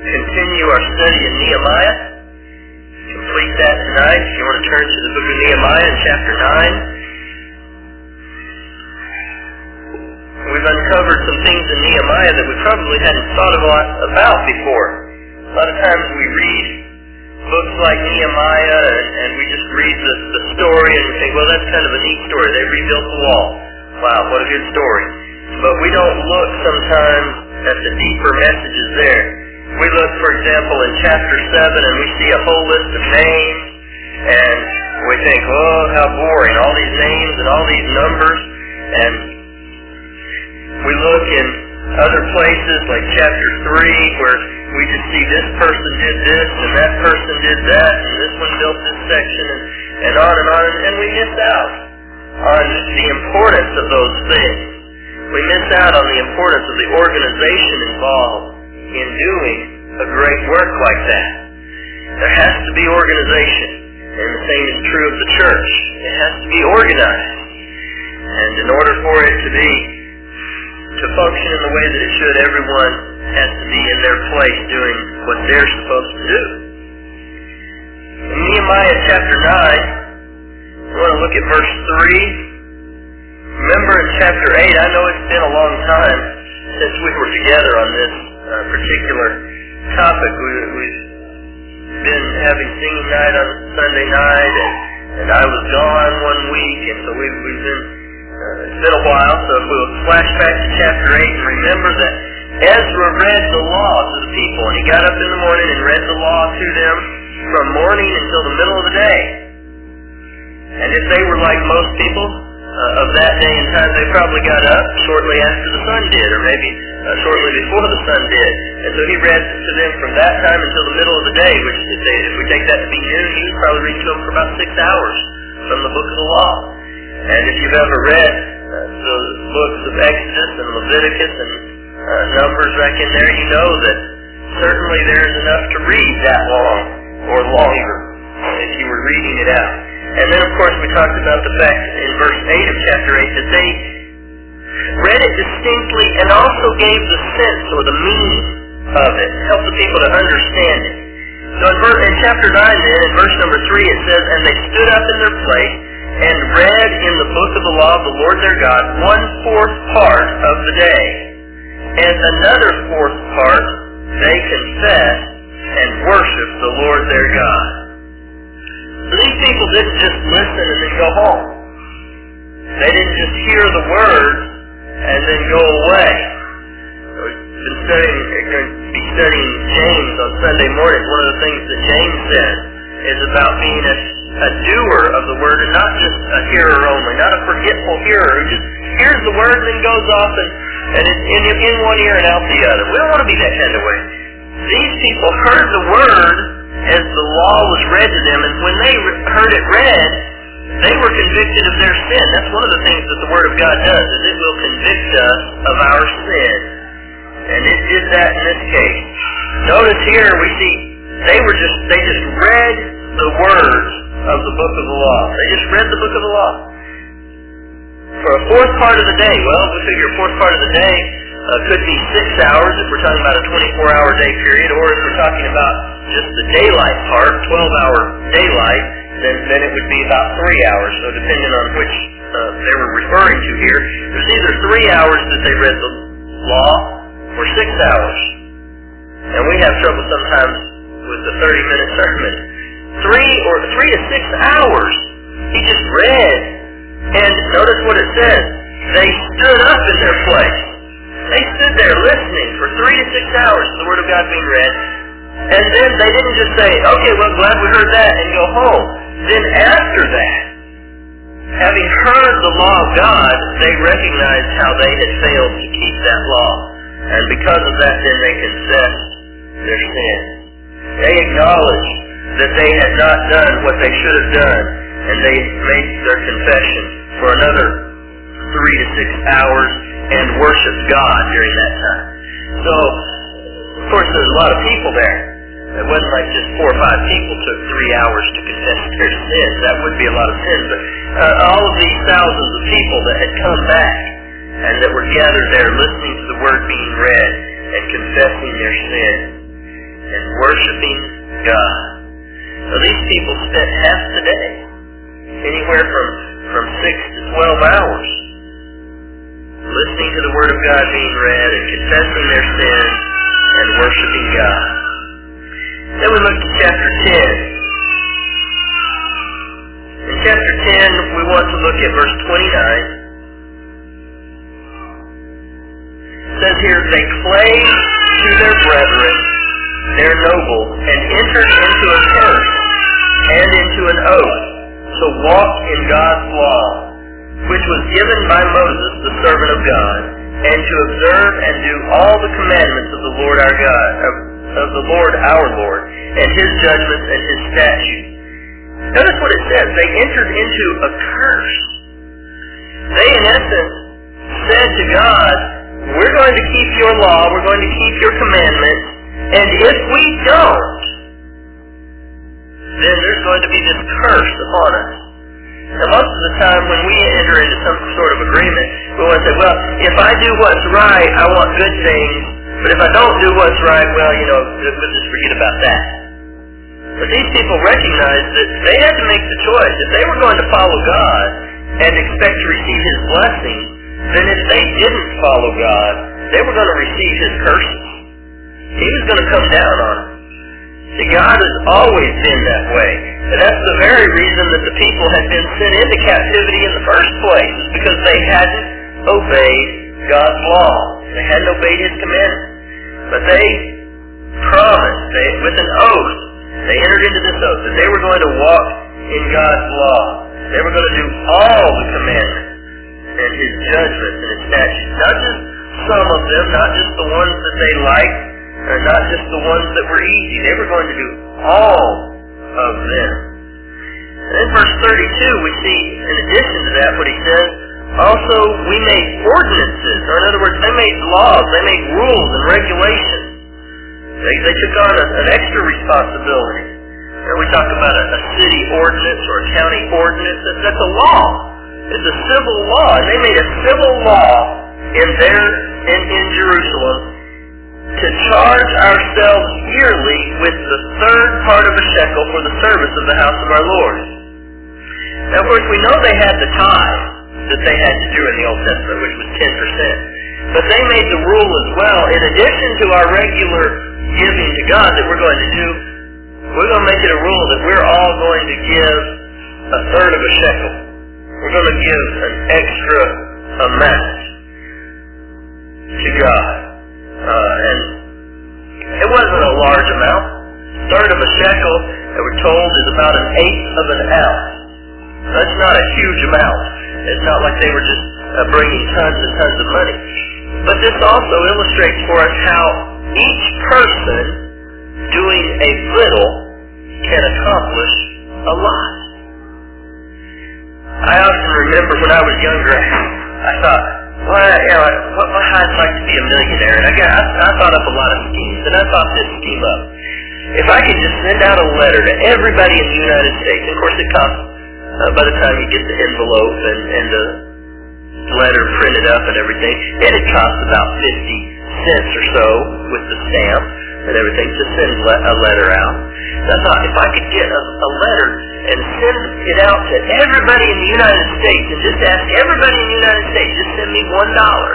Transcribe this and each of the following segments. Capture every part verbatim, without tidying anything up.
continue our study in Nehemiah. Complete that tonight. If you want to turn to the book of Nehemiah in chapter nine. We've uncovered some things in Nehemiah that we probably hadn't thought a lot about before. A lot of times we read books like Nehemiah and, and we just read the, the story and we think, well, that's kind of a neat story. They rebuilt the wall. Wow, what a good story. But we don't look sometimes at the deeper messages there. We look, for example, in chapter seven and we see a whole list of names and we think, oh, how boring, all these names and all these numbers. And we look in other places like chapter three where we just see this person did this and that person did that and this one built this section and, and on and on, and we miss out on the importance of those things. We miss out on the importance of the organization involved in doing a great work like that. There has to be organization, and the same is true of the church. It has to be organized. And in order for it to be, to function in the way that it should, everyone has to be in their place doing what they're supposed to do. In Nehemiah chapter nine, we want to look at verse three. Remember in chapter eight, I know it's been a long time since we were together on this uh, particular topic. We, we've been having singing night on Sunday night, and, and I was gone one week, and so we've, we've been, uh, it's been a while, so if we'll flash back to chapter eight and remember that Ezra read the law to the people, and he got up in the morning and read the law to them from morning until the middle of the day. And if they were like most people uh, of that day and time, they probably got up shortly after the sun did, or maybe uh, shortly before the sun did. And so he read to them from that time until the middle of the day, which if, they, if we take that to be noon, he was probably reading to them for about six hours from the book of the law. And if you've ever read uh, the books of Exodus and Leviticus and uh, Numbers back in there, you know that certainly there's enough to read that long or longer if you were reading it out. And then, of course, we talked about the fact in verse eight of chapter eight that they read it distinctly and also gave the sense or the meaning of it, helped the people to understand it. So in, verse, in chapter nine, then, in verse number three, it says, "And they stood up in their place and read in the book of the law of the Lord their God one-fourth part of the day. And another fourth part they confessed and worshiped the Lord their God." So these people didn't just listen and then go home. They didn't just hear the words and then go away. We've been studying, we're going to be studying James on Sunday mornings. One of the things that James says is about being a, a doer of the word and not just a hearer only, not a forgetful hearer who just hears the word and then goes off and, and it's in, in one ear and out the other. We don't want to be that kind of way. These people heard the word as the law was read to them, and when they re- heard it read, they were convicted of their sin. That's one of the things that the Word of God does, is it will convict us of our sin. And it did that in this case. Notice here we see they were just they just read the words of the book of the law. They just read the book of the law. For a fourth part of the day, well, we figure a fourth part of the day uh, could be six hours if we're talking about a twenty-four hour day period, or if we're talking about just the daylight part, twelve hour daylight, then, then it would be about three hours. So depending on which uh, they were referring to here, it was either three hours that they read the law or six hours. And we have trouble sometimes with the thirty minute sermon. Three or three to six hours he just read. And notice what it says. They stood up in their place. They stood there listening for three to six hours to the Word of God being read. And then they didn't just say, okay, well, glad we heard that, and go home. Then after that, having heard the law of God, they recognized how they had failed to keep that law. And because of that, then they confessed their sin. They acknowledged that they had not done what they should have done, and they made their confession for another three to six hours and worshiped God during that time. So, of course, there's a lot of people there. It wasn't like just four or five people took three hours to confess their sins. That would be a lot of sins. But uh, all of these thousands of people that had come back and that were gathered there listening to the Word being read and confessing their sin. and worshiping God. So these people spent half the day, anywhere from, from six to twelve hours, listening to the Word of God being read and confessing their sins and worshiping God. Then we look to chapter ten. In chapter ten, we want to look at verse twenty-nine. It says here, they clave to their brethren, their nobles, and entered into a curse and into an oath to walk in God's law, which was given by Moses, the servant of God, and to observe and do all the commandments of the Lord our God, of, of the Lord our Lord, and His judgments and His statutes. Notice what it says. They entered into a curse. They, in essence, said to God, we're going to keep your law, we're going to keep your commandments, and if we don't, then there's going to be this curse upon us. Now, most of the time when we enter into some sort of agreement, we want to say, well, if I do what's right, I want good things, but if I don't do what's right, well, you know, we'll just forget about that. But these people recognized that they had to make the choice. If they were going to follow God and expect to receive His blessing, then if they didn't follow God, they were going to receive His curses. He was going to come down on them. See, God has always been that way. And that's the very reason that the people had been sent into captivity in the first place, is because they hadn't obeyed God's law. They hadn't obeyed His commandments. But they promised, they, with an oath, they entered into this oath that they were going to walk in God's law. They were going to do all the commandments and His judgments and His statutes. Not just some of them, not just the ones that they liked, or not just the ones that were easy. They were going to do all of them. And in verse thirty-two, we see, in addition to that, what he says, also we made ordinances, or in other words, they made laws, they made rules and regulations. They, they took on a, an extra responsibility. You know, we talk about a, a city ordinance or a county ordinance. That's, that's a law. It's a civil law. And they made a civil law in there in, in Jerusalem to charge ourselves yearly with the third part of a shekel for the service of the house of our Lord. Now, of course, we know they had the tithe that they had to do in the Old Testament, which was ten percent. But they made the rule as well, in addition to our regular giving to God that we're going to do, we're going to make it a rule that we're all going to give a third of a shekel. We're going to give an extra amount to God. Uh, and it wasn't a large amount. A third of a shekel, that we're told, is about an eighth of an ounce. That's not a huge amount. It's not like they were just uh, bringing tons and tons of money. But this also illustrates for us how each person doing a little can accomplish a lot. I often remember when I was younger, I thought, well, you know, what, what, I'd like to be a millionaire. And I, got, I, I thought up a lot of schemes, and I thought this scheme up. If I could just send out a letter to everybody in the United States, of course it costs, uh, by the time you get the envelope and, and the letter printed up and everything, it'd cost about fifty cents or so with the stamp and everything to send le- a letter out. So I thought, if I could get a, a letter and send it out to everybody in the United States and just ask everybody in the United States, just send me one dollar.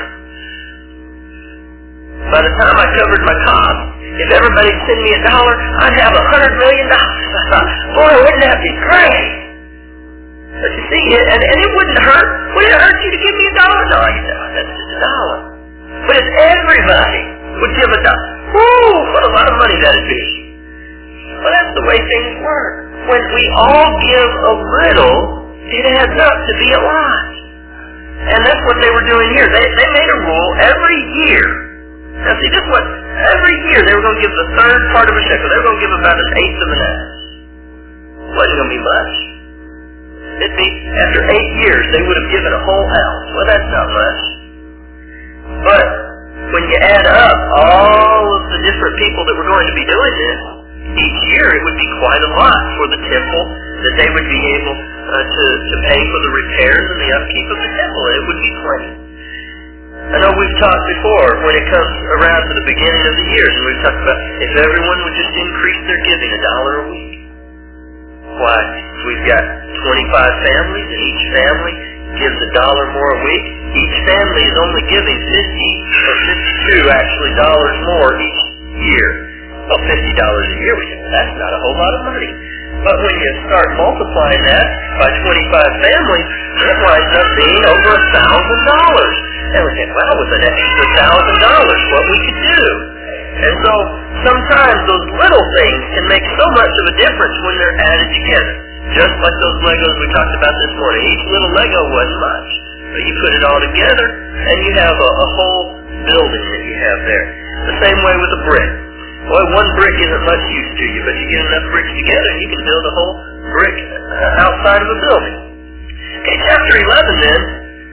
By the time I covered my costs, if everybody sent me a dollar, I'd have a hundred million dollars. I thought, boy, wouldn't that be great? But you see, and, and it wouldn't hurt. Would it hurt you to give me a dollar? No, you know, that's just a dollar. But if everybody would give a dollar, whoo, what a lot of money that'd be. Well, that's the way things work. When we all give a little, it adds up to be a lot. And that's what they were doing here. They, they made a rule every year. Now see, this was, every year they were going to give the third part of a shekel. They were going to give about an eighth of an ounce. It wasn't going to be much. It'd be, after eight years, they would have given a whole ounce. Well, that's not much. But when you add up all of the different people that were going to be doing this, each year it would be quite a lot for the temple, that they would be able uh, to, to pay for the repairs and the upkeep of the temple. It would be plenty. I know we've talked before when it comes around to the beginning of the years, and we've talked about if everyone would just increase their giving a dollar a week. Why, we've got twenty-five families, and each family gives a dollar more a week. Each family is only giving fifty or fifty-two actually dollars more each year. Well, fifty dollars a year, we think that's not a whole lot of money. But when you start multiplying that by twenty-five families, it winds up being over a thousand dollars. And we think, well, with an extra thousand dollars, what we could do. And so sometimes those little things can make so much of a difference when they're added together. Just like those Legos we talked about this morning. Each little Lego wasn't much, but you put it all together, and you have a, a whole building that you have there. The same way with a brick. Boy, one brick isn't much use to you, but you get enough bricks together, and you can build a whole brick uh, outside of a building. Okay, chapter eleven then.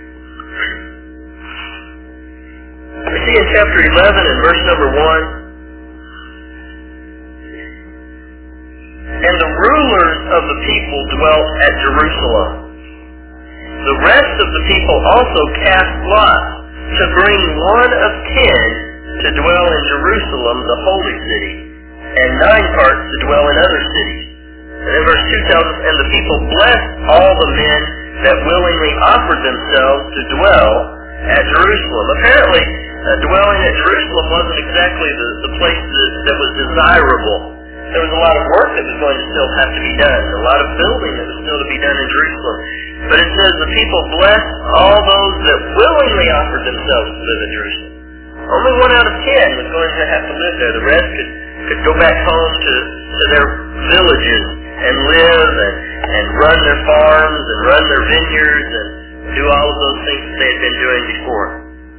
We see in chapter eleven and verse number one, and the rulers of the people dwelt at Jerusalem. The rest of the people also cast lots to bring one of ten to dwell in Jerusalem, the holy city, and nine parts to dwell in other cities. And then verse two tells us, and the people blessed all the men that willingly offered themselves to dwell at Jerusalem. Apparently, uh, dwelling at Jerusalem wasn't exactly the, the place that, that was desirable. There was a lot of work that was going to still have to be done, a lot of building that was still to be done in Jerusalem. But it says the people blessed all those that willingly offered themselves to live in Jerusalem. Only one out of ten was going to have to live there. The rest could, could go back home to, to their villages and live and, and run their farms and run their vineyards and do all of those things that they had been doing before.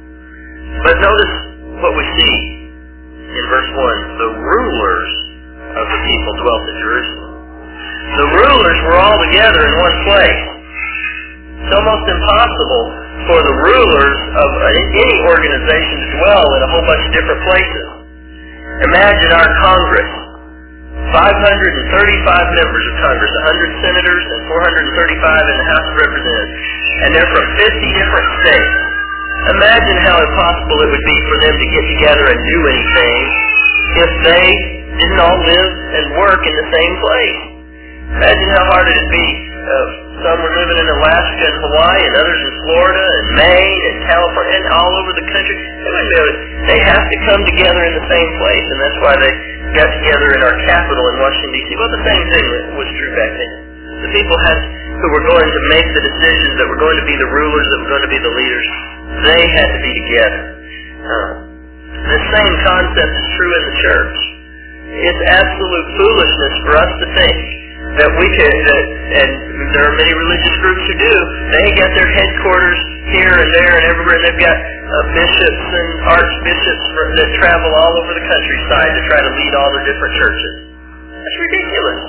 But notice what we see in verse one. The rulers of the people dwelt at Jerusalem. The rulers were all together in one place. It's almost impossible for the rulers of any organization to dwell in a whole bunch of different places. Imagine our Congress. five hundred thirty-five members of Congress, one hundred senators and four hundred thirty-five in the House of Representatives. And they're from fifty different states. Imagine how impossible it would be for them to get together and do anything if they didn't all live and work in the same place. Imagine how hard it would be. Uh, some were living in Alaska and Hawaii, and others in Florida and Maine and California and all over the country. They wouldn't be able to, they have to come together in the same place, and that's why they got together in our capital in Washington, D C Well, the same thing was true back then. The people had, who were going to make the decisions, that were going to be the rulers, that were going to be the leaders, they had to be together. Uh, the same concept is true in the church. It's absolute foolishness for us to think that we could, that, and there are many religious groups who do, they get their headquarters here and there and everywhere, and they've got uh, bishops and archbishops for, that travel all over the countryside to try to lead all the different churches. That's ridiculous.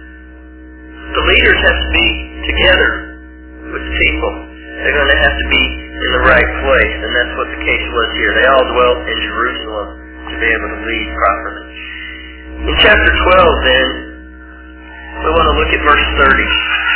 The leaders have to be together with the people. They're going to have to be in the right place, and that's what the case was here. They all dwelt in Jerusalem to be able to lead properly. In chapter twelve, then, we want to look at verse thirty.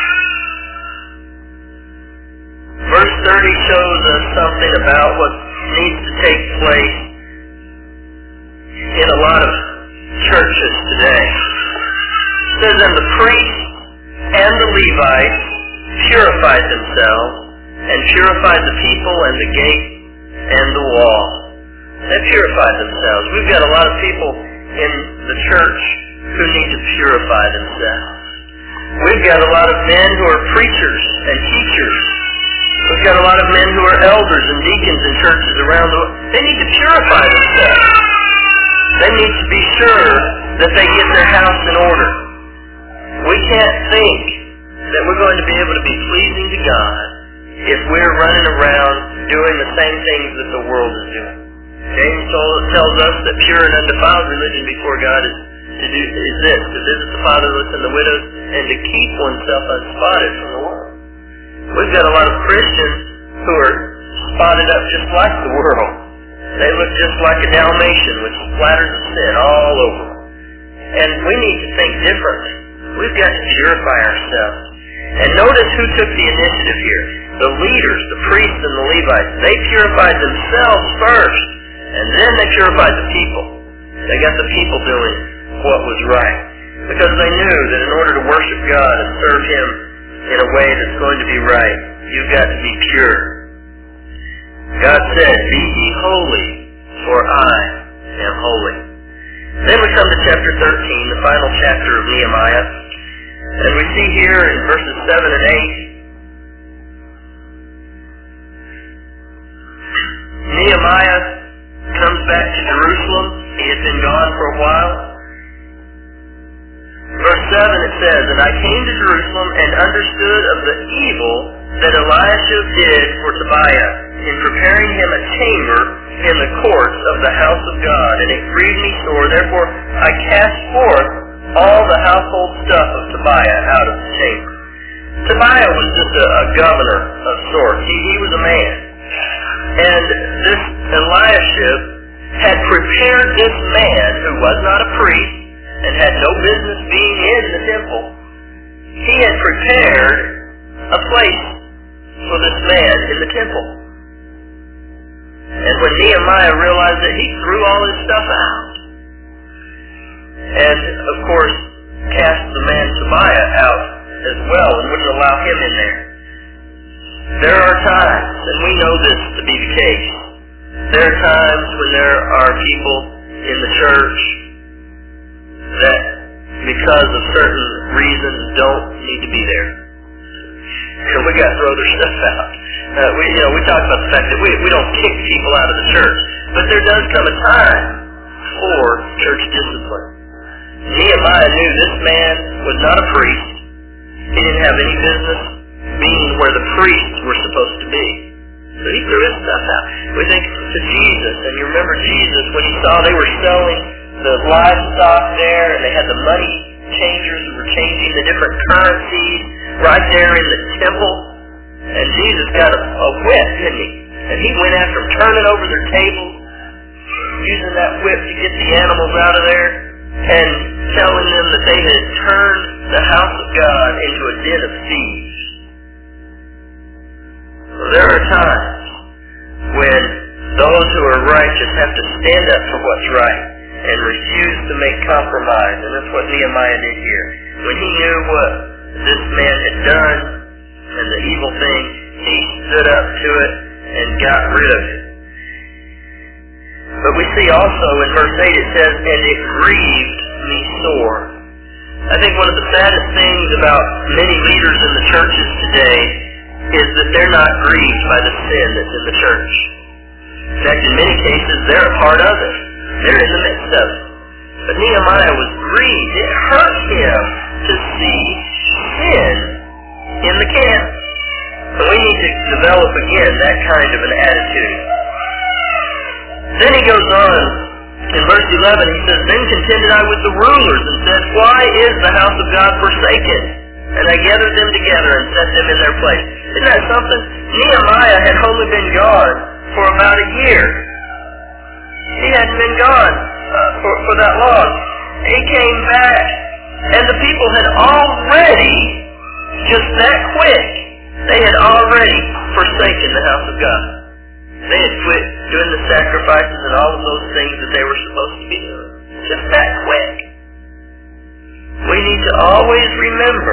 Verse thirty shows us something about what needs to take place in a lot of churches today. It says, and the priests and the Levites purified themselves and purified the people and the gate and the wall. They purified themselves. We've got a lot of people in the church who need to purify themselves. We've got a lot of men who are preachers and teachers. We've got a lot of men who are elders and deacons in churches around the world. They need to purify themselves. They need to be sure that they get their house in order. We can't think that we're going to be able to be pleasing to God if we're running around doing the same things that the world is doing. James told, tells us that pure and undefiled religion before God is to do is this, to visit the fatherless and the widows, and to keep oneself unspotted from the world. We've got a lot of Christians who are spotted up just like the world. They look just like a Dalmatian with splatters of sin all over them. And we need to think differently. We've got to purify ourselves. And notice who took the initiative here. the leaders, the priests and the Levites, they purified themselves first, and then they purified the people. They got the people doing what was right, because they knew that in order to worship God and serve Him in a way that's going to be right, you've got to be pure. God said, "Be ye holy, for I am holy." Then we come to chapter thirteen, the final chapter of Nehemiah, and we see here in verses seven and eight, Nehemiah comes back to Jerusalem. He had been gone for a while. Verse seven, it says, "And I came to Jerusalem and understood of the evil that Eliashib did for Tobiah in preparing him a chamber in the courts of the house of God, and it grieved me sore. Therefore I cast forth all the household stuff of Tobiah out of the chamber." Tobiah was just a, a governor of sorts. He, he was a man. And this Eliashib had prepared this man, who was not a priest and had no business being in the temple. He had prepared a place for this man in the temple. And when Nehemiah realized that, he threw all his stuff out. And, of course, cast the man Tobiah out as well and wouldn't allow him in there. There are times, and we know this to be the case, there are times when there are people in the church that, because of certain reasons, don't need to be there. So we got to throw their stuff out. Uh, we, you know, we talk about the fact that we, we don't kick people out of the church, but there does come a time for church discipline. Nehemiah knew this man was not a priest. He didn't have any business being where the priests were supposed to be. So he threw his stuff out. We think to Jesus, and you remember Jesus when he saw they were selling the livestock there, and they had the money changers who were changing the different currencies right there in the temple. And Jesus got a, a whip, didn't he? And he went after them, turning over their tables, using that whip to get the animals out of there, and telling them that they had turned the house of God into a den of thieves. Well, there are times when those who are righteous have to stand up for what's right and refuse to make compromise, and that's what Nehemiah did here. When he knew what this man had done and the evil thing, he stood up to it and got rid of it. But we see also in verse eight it says, "And it grieved me sore." I think one of the saddest things about many leaders in the churches today is that they're not grieved by the sin that's in the church. In fact, in many cases, they're a part of it. They're in the midst of it. But Nehemiah was grieved. It hurt him to see sin in the camp. And we need to develop again that kind of an attitude. Then he goes on, in verse eleven, he says, "Then contended I with the rulers, and said, Why is the house of God forsaken? And I gathered them together and set them in their place." Isn't that something? Nehemiah had only been gone for about a year. He hadn't been gone uh, for, for that long. He came back, and the people had already, just that quick, they had already forsaken the house of God. They had quit doing the sacrifices and all of those things that they were supposed to be doing. Just that quick. We need to always remember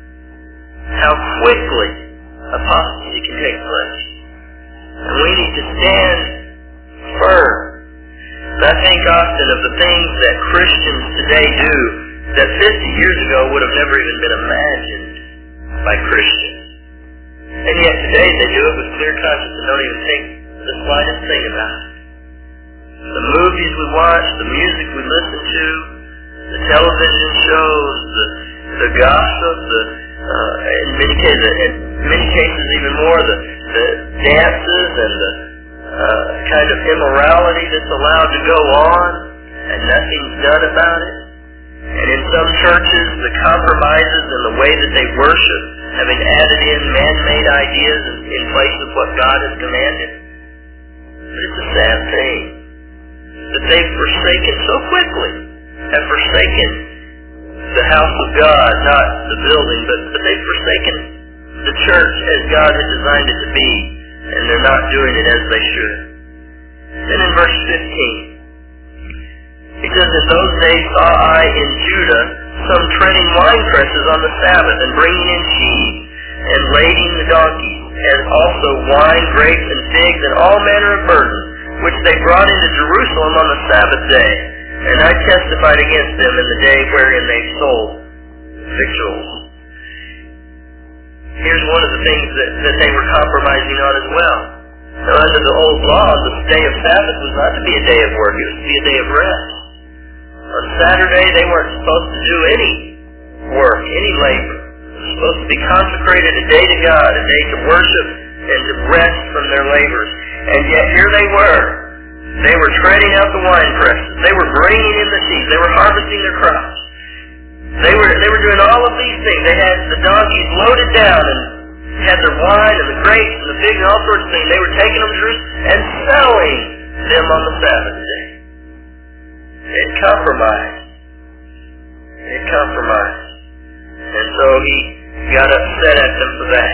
how quickly apostasy can take place. And we need to stand firm. And I think often of the things that Christians today do that fifty years ago would have never even been imagined by Christians. And yet today they do it with clear conscience and don't even think the slightest thing about it. The movies we watch, the music we listen to, the television shows, the the gossip, the uh, in many cases, in many cases even more, the the dances and the uh, kind of immorality that's allowed to go on, and nothing's done about it. And in some churches, the compromises in the way that they worship, having added in man-made ideas in, in place of what God has commanded. But it's a sad thing that they've forsaken so quickly, have forsaken the house of God, not the building, but, but they've forsaken the church as God had designed it to be, and they're not doing it as they should. Then in verse fifteen, he says, in those days saw I in Judah some treading wine presses on the Sabbath, and bringing in sheaves, and lading the donkeys, and also wine, grapes, and figs, and all manner of burdens, which they brought into Jerusalem on the Sabbath day. And I testified against them in the day wherein they sold victuals. Here's one of the things that, that they were compromising on as well. Now, under the old law, the day of Sabbath was not to be a day of work, it was to be a day of rest. On Saturday, they weren't supposed to do any work, any labor. It was supposed to be consecrated a day to God, a day to worship and to rest from their labors. And yet here they were. They were treading out the wine presses. They were bringing in the sheaves. They were harvesting their crops. They were they were doing all of these things. They had the donkeys loaded down and had their wine and the grapes and the figs and all sorts of things. They were taking them to Jerusalem and selling them on the Sabbath day. They had compromised. They had compromised. And so he got upset at them for that.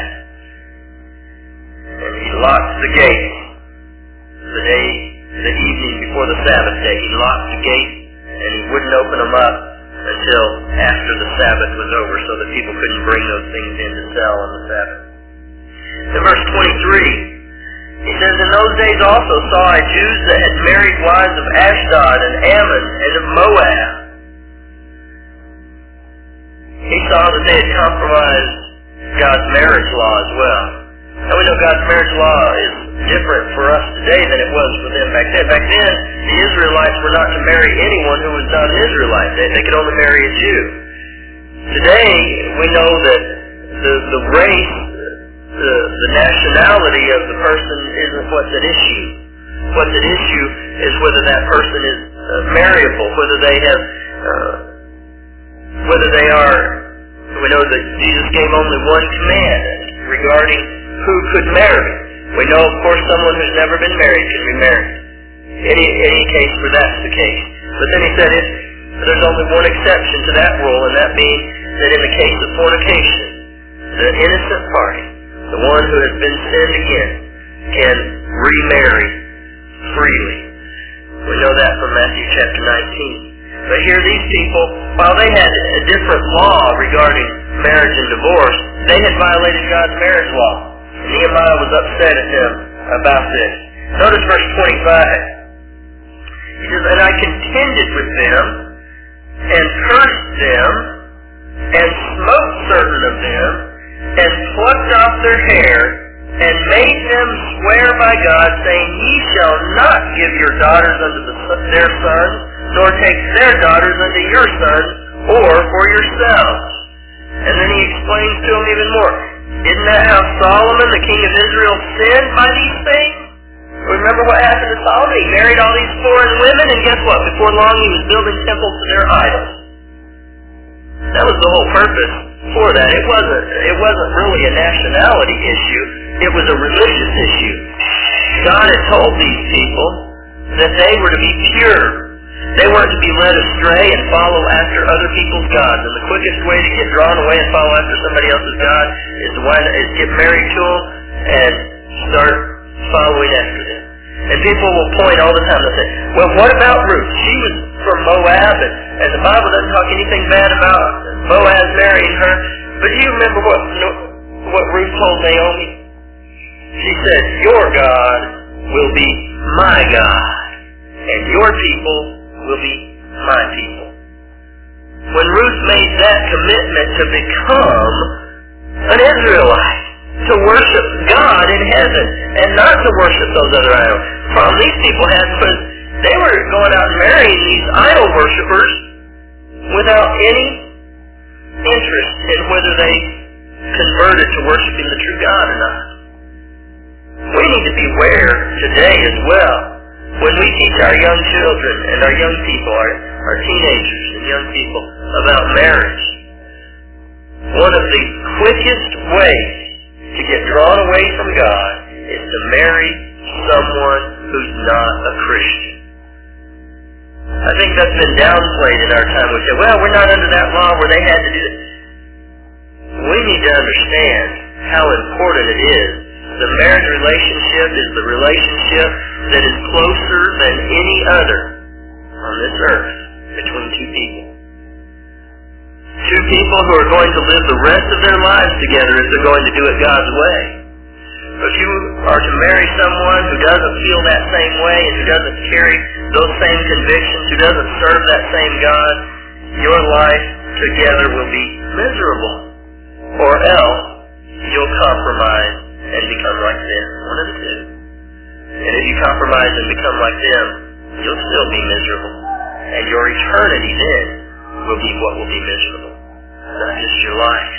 And he locked the gate. The day, the evening before the Sabbath day, he locked the gate and he wouldn't open them up until after the Sabbath was over, so that people couldn't bring those things in to sell on the Sabbath. In verse twenty-three, he says, in those days also saw I Jews that had married wives of Ashdod and Ammon and of Moab. He saw that they had compromised God's marriage law as well. Now we know God's marriage law is different for us today than it was for them back then. Back then, the Israelites were not to marry anyone who was not an Israelite. They, they could only marry a Jew. Today, we know that the, the race, the, the nationality of the person isn't what's at issue. What's at issue is whether that person is uh, marriable, whether they have, uh, whether they are, we know that Jesus gave only one command regarding who could marry. We know, of course, someone who's never been married can be married. Any any case where that's the case. But then he said if there's only one exception to that rule, and that being that in the case of fornication, the innocent party, the one who has been sinned against, can remarry freely. We know that from Matthew chapter nineteen. But here these people, while they had a different law regarding marriage and divorce, they had violated God's marriage law. Nehemiah was upset at them about this. Notice verse twenty-five. He says, and I contended with them, and cursed them, and smote certain of them, and plucked off their hair, and made them swear by God, saying, ye shall not give your daughters unto the, their sons, nor take their daughters unto your sons, or for yourselves. And then he explains to them even more. Isn't that how Solomon, the king of Israel, sinned by these things? Remember what happened to Solomon? He married all these foreign women, and guess what? Before long he was building temples to their idols. That was the whole purpose for that. It wasn't, it wasn't really a nationality issue. It was a religious issue. God had told these people that they were to be pure. They weren't to be led astray and follow after other people's gods. And the quickest way to get drawn away and follow after somebody else's god is to wind, is get married to them and start following after them. And people will point all the time and say, well, what about Ruth? She was from Moab, and, and the Bible doesn't talk anything bad about Boaz marrying her. But do you remember what, what Ruth told Naomi? She said, your God will be my God, and your people will be my people. When Ruth made that commitment to become an Israelite, to worship God in heaven, and not to worship those other idols. The problem these people had was they were going out and marrying these idol worshipers without any interest in whether they converted to worshiping the true God or not. We need to beware today as well when we teach our young children and our young people, our, our teenagers and young people about marriage. One of the quickest ways to get drawn away from God is to marry someone who's not a Christian. I think that's been downplayed in our time. We say, well, we're not under that law where they had to do that. We need to understand how important it is. The marriage relationship is the relationship that is closer than any other on this earth between two people. Two people who are going to live the rest of their lives together if they're going to do it God's way. If you are to marry someone who doesn't feel that same way and who doesn't carry those same convictions, who doesn't serve that same God, your life together will be miserable. Or else, you'll compromise and become like them. One of the two. And if you compromise and become like them, you'll still be miserable. And your eternity then will be what will be miserable, not just your life.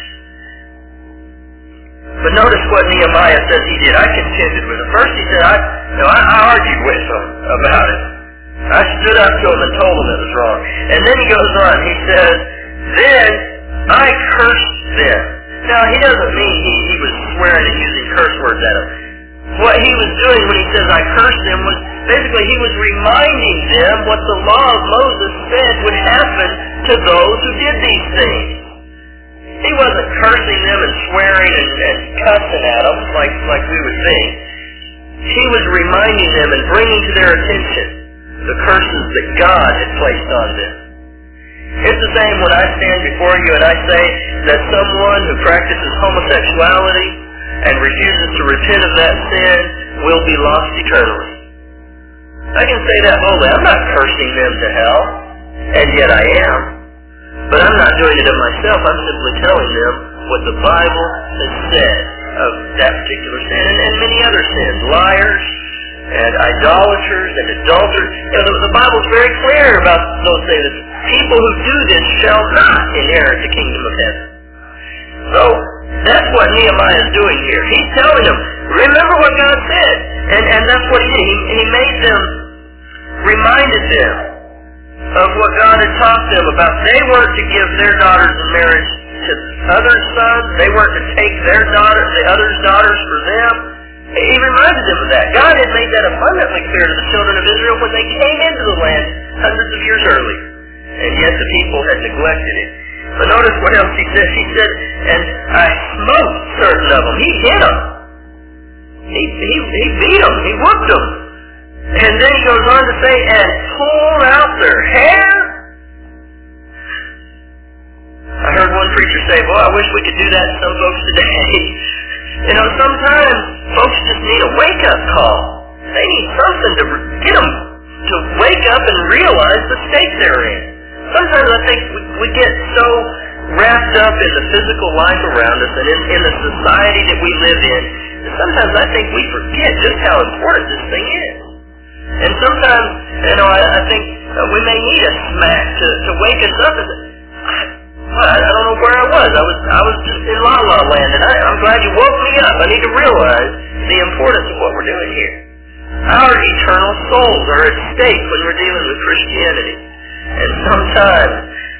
But notice what Nehemiah says he did. I contended with him. First he said, I, you know, I, I argued with him about it. I stood up to him and told him it was wrong. And then he goes on. He says, then I cursed them. Now, he doesn't mean he, he was swearing and using curse words at them. What he was doing when he says I cursed them was basically he was reminding them what the law of Moses said would happen to those who did these things. He wasn't cursing them and swearing and, and cussing at them like, like we would think. He was reminding them and bringing to their attention the curses that God had placed on them. It's the same when I stand before you and I say that someone who practices homosexuality and refuses to repent of that sin will be lost eternally. I can say that boldly. I'm not cursing them to hell, and yet I am. But I'm not doing it of myself. I'm simply telling them what the Bible has said of that particular sin and, and many other sins. Liars and idolaters and adulterers. You know, the, the Bible's very clear about those things. People who do this shall not inherit the kingdom of heaven. So, that's what Nehemiah is doing here. He's telling them, remember what God said. And, and that's what he did. He, he made them, reminded them of what God had taught them about. They weren't to give their daughters in marriage to other sons. They weren't to take their daughters, the other's daughters for them. He reminded them of that. God had made that abundantly clear to the children of Israel when they came into the land hundreds of years earlier. And yet the people had neglected it. But notice what else he said. He said, and I smote certain of them. He hit them. He, he, he beat them. He whooped them. And then he goes on to say, and pulled out their hair. I heard one preacher say, boy, I wish we could do that to some folks today. You know, sometimes folks just need a wake-up call. They need something to get them to wake up and realize the state they're in. Sometimes I think we, we get so wrapped up in the physical life around us and in, in the society that we live in, that sometimes I think we forget just how important this thing is. And sometimes, you know, I, I think uh, we may need a smack to, to wake us up. And I, well, I don't know where I was. I was I was just in La La Land, and I, I'm glad you woke me up. I need to realize the importance of what we're doing here. Our eternal souls are at stake when we're dealing with Christianity. And sometimes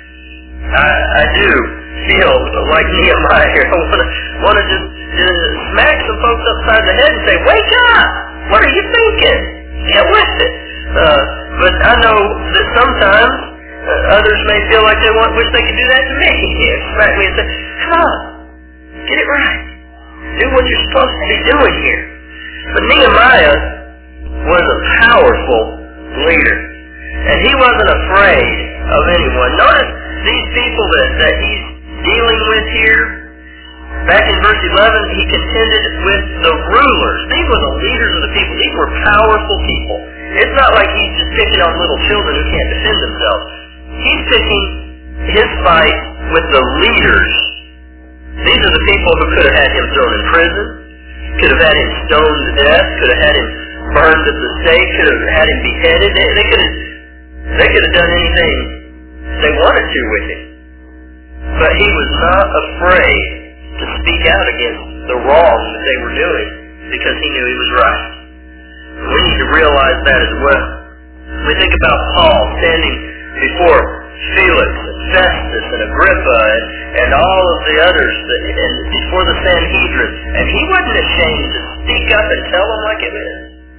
I, I do feel like Nehemiah here. I want to want to just, just smack some folks upside the head and say, wake up! What are you thinking? Get with it. Uh, but I know that sometimes uh, others may feel like they want, wish they could do that to me. Yeah, smack me and say, come on, get it right. Do what you're supposed to be doing here. But Nehemiah was a powerful leader. And he wasn't afraid of anyone. Notice these people that, that he's dealing with here. Back in verse eleven, he contended with the rulers. These were the leaders of the people. These were powerful people. It's not like he's just picking on little children who can't defend themselves. He's picking his fight with the leaders. These are the people who could have had him thrown in prison, could have had him stoned to death, could have had him burned at the stake, could have had him beheaded. They, they could have They could have done anything they wanted to with him. But he was not afraid to speak out against the wrong that they were doing because he knew he was right. We need to realize that as well. We think about Paul standing before Felix and Festus and Agrippa and, and all of the others that, and before the Sanhedrin, and he wasn't ashamed to speak up and tell them like it is.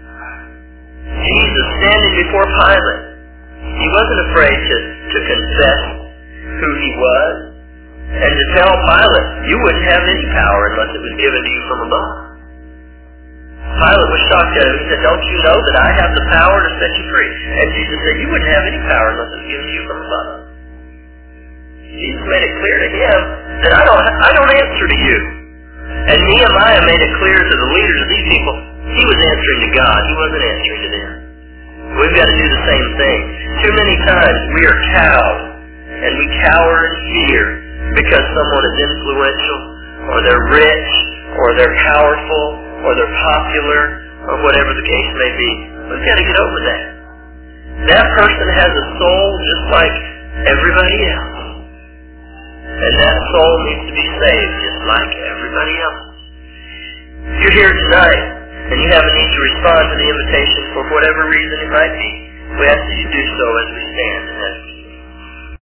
Jesus standing before Pilate, he wasn't afraid to, to confess who he was. and to tell Pilate, you wouldn't have any power unless it was given to you from above. Pilate was shocked at him. He said, don't you know that I have the power to set you free? And Jesus said, you wouldn't have any power unless it was given to you from above. Jesus made it clear to him that I don't, I don't answer to you. And Nehemiah made it clear to the leaders of these people, he was answering to God. He wasn't answering to them. We've got to do the same thing. Too many times we are cowed, and we cower in fear because someone is influential, or they're rich, or they're powerful, or they're popular, or whatever the case may be. We've got to get over that. That person has a soul just like everybody else. And that soul needs to be saved just like everybody else. If you're here tonight, and you have a need to respond to the invitation for whatever reason it might be, we ask that you do so as we stand and as we